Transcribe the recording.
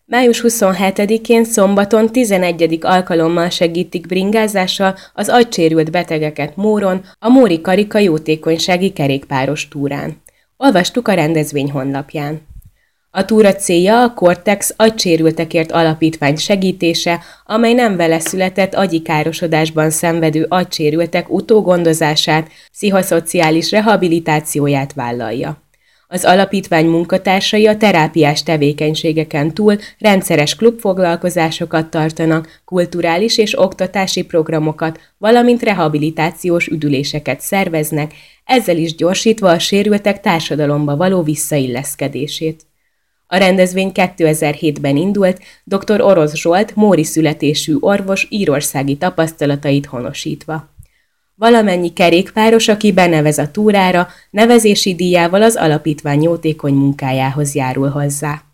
Május 27-én szombaton 11. alkalommal segítik bringázással az agysérült betegeket Móron a Móri Karika jótékonysági kerékpáros túrán. Olvastuk a rendezvény honlapján. A túra célja a Cortex agysérültekért alapítvány segítése, amely nem vele született agyi károsodásban szenvedő agysérültek utógondozását, pszichoszociális rehabilitációját vállalja. Az alapítvány munkatársai a terápiás tevékenységeken túl rendszeres klubfoglalkozásokat tartanak, kulturális és oktatási programokat, valamint rehabilitációs üdüléseket szerveznek, ezzel is gyorsítva a sérültek társadalomba való visszailleszkedését. A rendezvény 2007-ben indult, dr. Orosz Zsolt móri születésű orvos írországi tapasztalatait honosítva. Valamennyi kerékpáros, aki benevez a túrára, nevezési díjával az alapítvány jótékony munkájához járul hozzá.